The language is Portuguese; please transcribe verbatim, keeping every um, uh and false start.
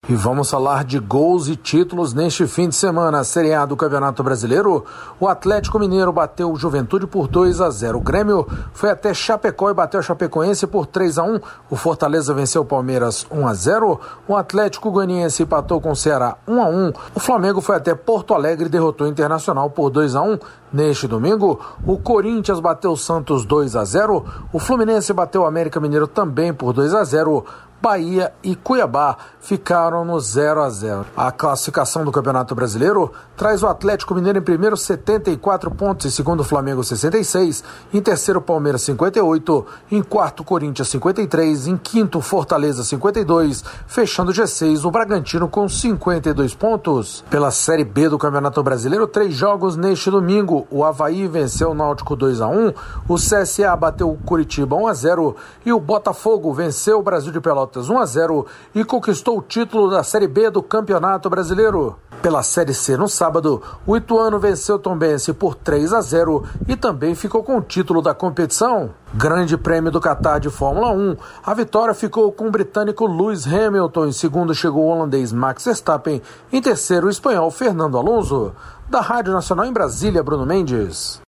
E vamos falar de gols e títulos neste fim de semana. Série A do Campeonato Brasileiro, o Atlético Mineiro bateu o Juventude por dois a zero. O Grêmio foi até Chapecó e bateu a Chapecoense por três a um. O Fortaleza venceu o Palmeiras um a zero. O Atlético Goianiense empatou com o Ceará um a um. O Flamengo foi até Porto Alegre e derrotou o Internacional por dois a um. Neste domingo, o Corinthians bateu o Santos dois a zero. O Fluminense bateu o América Mineiro também por dois a zero. Bahia e Cuiabá ficaram no zero a zero. A classificação do Campeonato Brasileiro traz o Atlético Mineiro em primeiro, setenta e quatro pontos, em segundo Flamengo, sessenta e seis, em terceiro Palmeiras, cinquenta e oito, em quarto Corinthians, cinquenta e três, em quinto Fortaleza, cinquenta e dois, fechando o G seis o Bragantino com cinquenta e dois pontos. Pela Série B do Campeonato Brasileiro, três jogos neste domingo. O Avaí venceu o Náutico dois a um, o C S A bateu o Curitiba um a zero e o Botafogo venceu o Brasil de Pelotas um a zero e conquistou o título da Série B do Campeonato Brasileiro. Pela Série C no sábado, o Ituano venceu o Tombense por três a zero e também ficou com o título da competição. Grande Prêmio do Catar de Fórmula um, a vitória ficou com o britânico Lewis Hamilton, em segundo chegou o holandês Max Verstappen, em terceiro o espanhol Fernando Alonso. Da Rádio Nacional em Brasília, Bruno Mendes.